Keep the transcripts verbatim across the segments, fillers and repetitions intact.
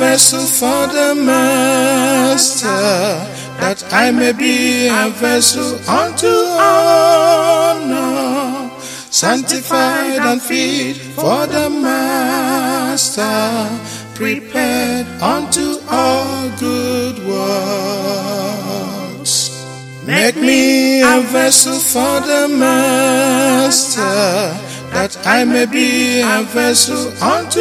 vessel for the Master, that I may be a vessel unto honor, sanctified and fit for the Master, prepared unto all good works. Make me a vessel for the Master, that I may be a vessel unto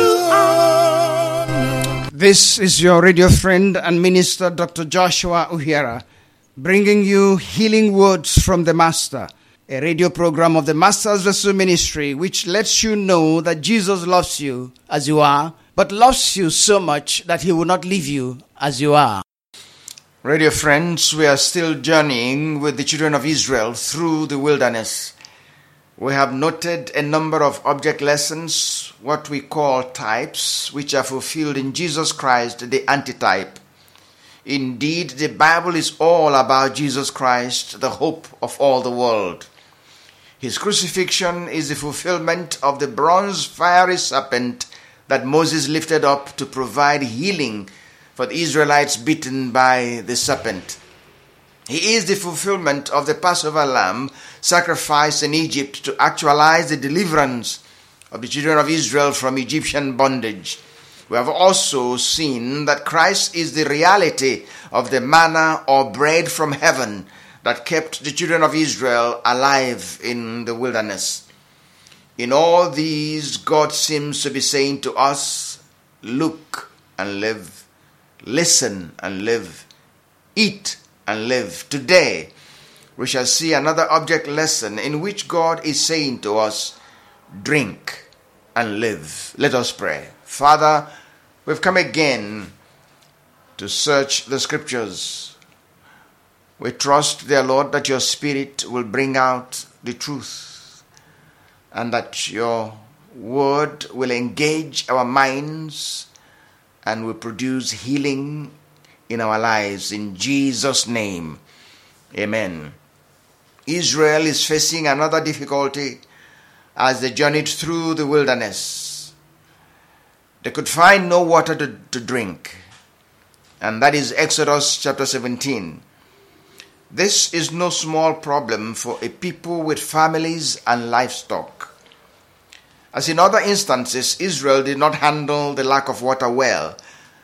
honor. This is your radio friend and minister, Doctor Joshua Uhira, bringing you healing words from the Master, a radio program of the Master's Vessel Ministry, which lets you know that Jesus loves you as you are, but loves you so much that he will not leave you as you are. Radio friends, we are still journeying with the children of Israel through the wilderness. We have noted a number of object lessons, what we call types, which are fulfilled in Jesus Christ, the antitype. Indeed, the Bible is all about Jesus Christ, the hope of all the world. His crucifixion is the fulfillment of the bronze fiery serpent that Moses lifted up to provide healing for the Israelites bitten by the serpent. He is the fulfillment of the Passover lamb sacrificed in Egypt to actualize the deliverance of the children of Israel from Egyptian bondage. We have also seen that Christ is the reality of the manna or bread from heaven that kept the children of Israel alive in the wilderness. In all these, God seems to be saying to us, look and live. Listen and live. Eat and live. Today, we shall see another object lesson in which God is saying to us, drink and live. Let us pray. Father, we've come again to search the scriptures. We trust, dear Lord, that your Spirit will bring out the truth and that your word will engage our minds and will produce healing in our lives. In Jesus' name, amen. Israel is facing another difficulty as they journeyed through the wilderness. They could find no water to, to drink. And that is Exodus chapter seventeen. This is no small problem for a people with families and livestock. As in other instances, Israel did not handle the lack of water well.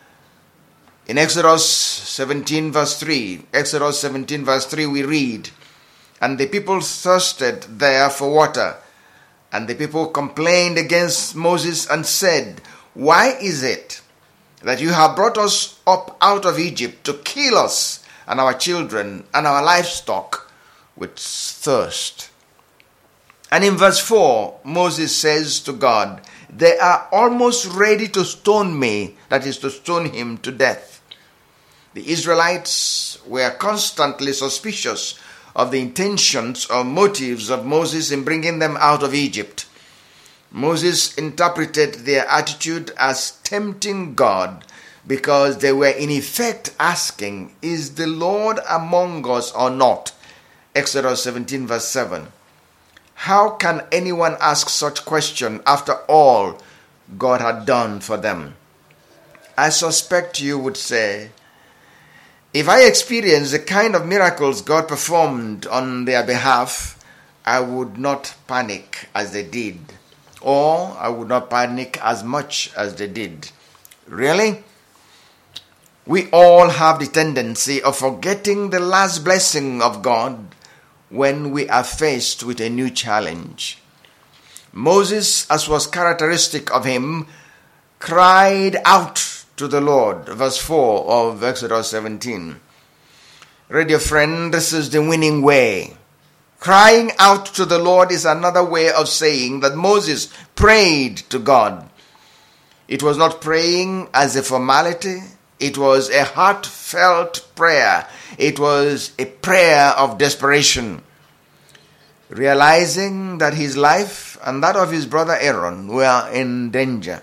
In Exodus seventeen verse three, Exodus seventeen verse three we read, and the people thirsted there for water, and the people complained against Moses and said, why is it that you have brought us up out of Egypt to kill us and our children and our livestock with thirst? And in verse four, Moses says to God, they are almost ready to stone me, that is to stone him to death. The Israelites were constantly suspicious of the intentions or motives of Moses in bringing them out of Egypt. Moses interpreted their attitude as tempting God because they were in effect asking, is the Lord among us or not? Exodus seventeen verse seven. How can anyone ask such question after all God had done for them? I suspect you would say, if I experienced the kind of miracles God performed on their behalf, I would not panic as they did, or I would not panic as much as they did. Really? We all have the tendency of forgetting the last blessing of God when we are faced with a new challenge. Moses, as was characteristic of him, cried out to the Lord. Verse four of Exodus seventeen. Radio friend, this is the winning way. Crying out to the Lord is another way of saying that Moses prayed to God. It was not praying as a formality. It was a heartfelt prayer. It was a prayer of desperation. Realizing that his life and that of his brother Aaron were in danger.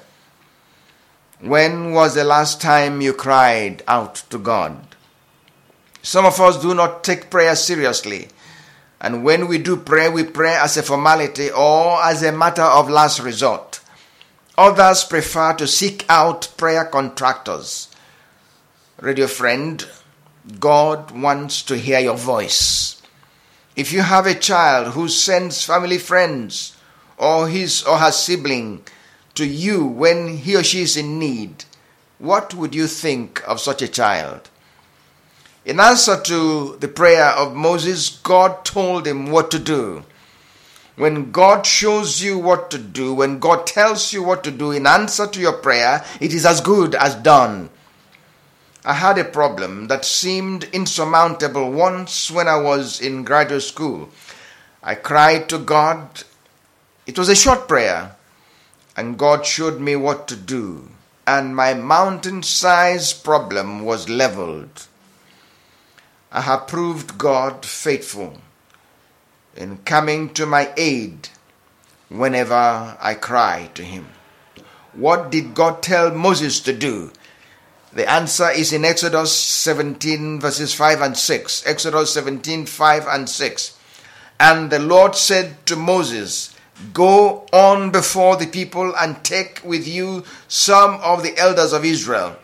When was the last time you cried out to God? Some of us do not take prayer seriously. And when we do pray, we pray as a formality or as a matter of last resort. Others prefer to seek out prayer contractors. Radio friend, God wants to hear your voice. If you have a child who sends family friends or his or her sibling to you when he or she is in need, what would you think of such a child? In answer to the prayer of Moses, God told him what to do. When God shows you what to do, when God tells you what to do in answer to your prayer, it is as good as done. I had a problem that seemed insurmountable once when I was in graduate school. I cried to God. It was a short prayer, and God showed me what to do, and my mountain-sized problem was leveled. I have proved God faithful in coming to my aid whenever I cry to him. What did God tell Moses to do? The answer is in Exodus seventeen verses five and six. Exodus seventeen, five and six. And the Lord said to Moses, "Go on before the people and take with you some of the elders of Israel.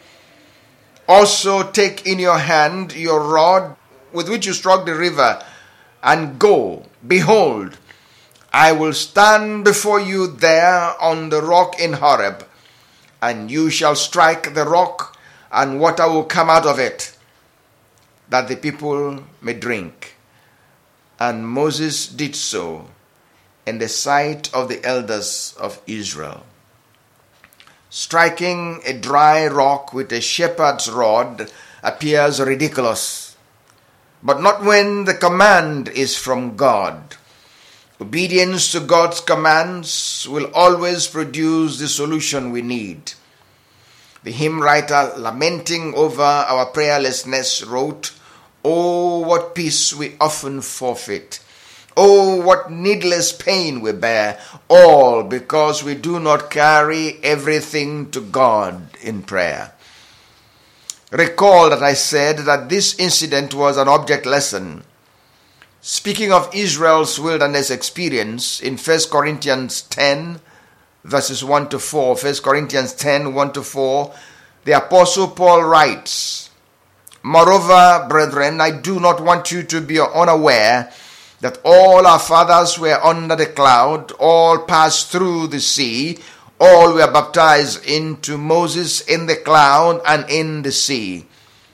Also take in your hand your rod with which you struck the river, and go. Behold, I will stand before you there on the rock in Horeb, and you shall strike the rock, and water will come out of it, that the people may drink." And Moses did so in the sight of the elders of Israel. Striking a dry rock with a shepherd's rod appears ridiculous, but not when the command is from God. Obedience to God's commands will always produce the solution we need. The hymn writer, lamenting over our prayerlessness, wrote, "Oh, what peace we often forfeit. Oh, what needless pain we bear, all because we do not carry everything to God in prayer." Recall that I said that this incident was an object lesson. Speaking of Israel's wilderness experience in First Corinthians ten, verses one to four, First Corinthians ten, one to four, the Apostle Paul writes, "Moreover, brethren, I do not want you to be unaware that all our fathers were under the cloud, all passed through the sea, all were baptized into Moses in the cloud and in the sea.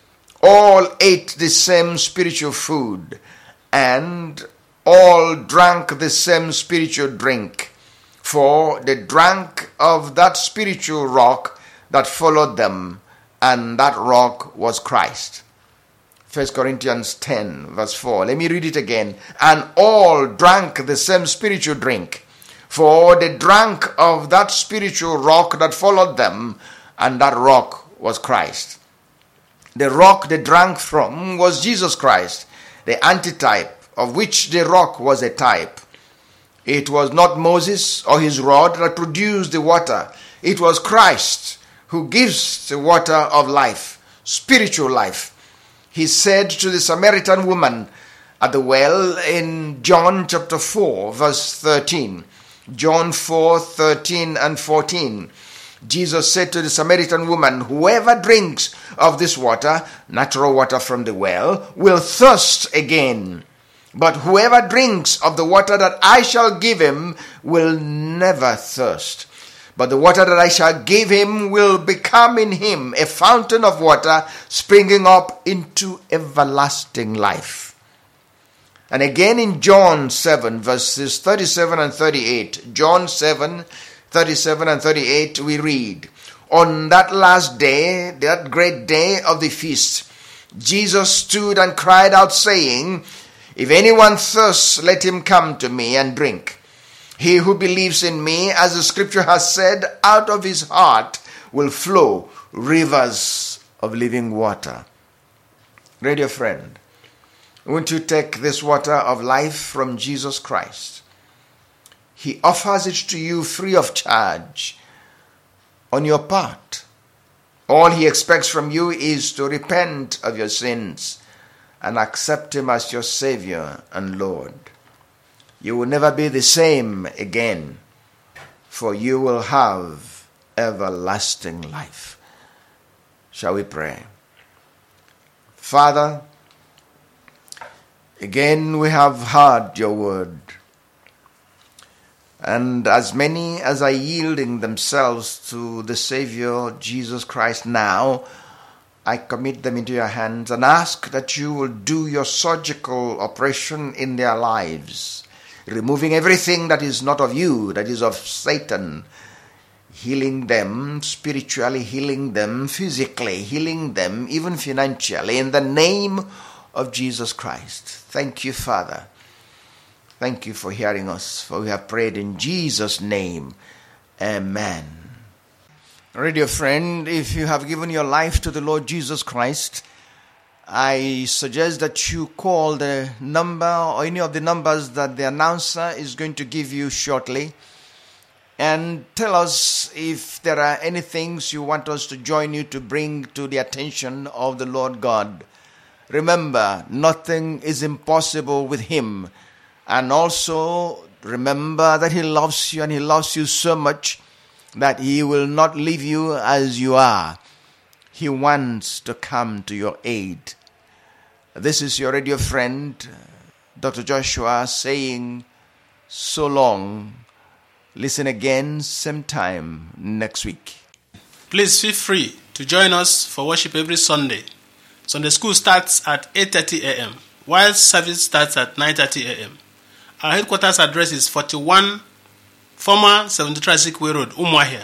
All ate the same spiritual food, and all drank the same spiritual drink, for they drank of that spiritual rock that followed them, and that rock was Christ." First Corinthians ten, verse four. Let me read it again. "And all drank the same spiritual drink, for they drank of that spiritual rock that followed them, and that rock was Christ." The rock they drank from was Jesus Christ, the antitype of which the rock was a type. It was not Moses or his rod that produced the water. It was Christ who gives the water of life, spiritual life. He said to the Samaritan woman at the well in John chapter four, verse thirteen. John four, thirteen and fourteen. Jesus said to the Samaritan woman, "Whoever drinks of this water, natural water from the well, will thirst again. But whoever drinks of the water that I shall give him will never thirst. But the water that I shall give him will become in him a fountain of water springing up into everlasting life." And again in John seven, verses thirty-seven and thirty-eight, John seven, thirty-seven and thirty-eight, we read, "On that last day, that great day of the feast, Jesus stood and cried out, saying, If anyone thirsts, let him come to me and drink. He who believes in me, as the scripture has said, out of his heart will flow rivers of living water." Radio friend, won't you take this water of life from Jesus Christ? He offers it to you free of charge on your part. All he expects from you is to repent of your sins and accept him as your Savior and Lord. You will never be the same again, for you will have everlasting life. Shall we pray? Father, again we have heard your word. And as many as are yielding themselves to the Savior Jesus Christ now, I commit them into your hands and ask that you will do your surgical operation in their lives, removing everything that is not of you, that is of Satan, healing them spiritually, healing them physically, healing them even financially, in the name of Jesus Christ. Thank you, Father. Thank you for hearing us, for we have prayed in Jesus' name. Amen. Radio friend, if you have given your life to the Lord Jesus Christ, I suggest that you call the number or any of the numbers that the announcer is going to give you shortly, and tell us if there are any things you want us to join you to bring to the attention of the Lord God. Remember, nothing is impossible with Him. And also remember that He loves you, and He loves you so much that He will not leave you as you are. He wants to come to your aid. This is your radio friend, Doctor Joshua, saying so long. Listen again same time next week. Please feel free to join us for worship every Sunday. Sunday school starts at eight thirty a.m., while service starts at nine thirty a.m. Our headquarters address is forty-one former seventy-three Sikwe Road, Umuahia.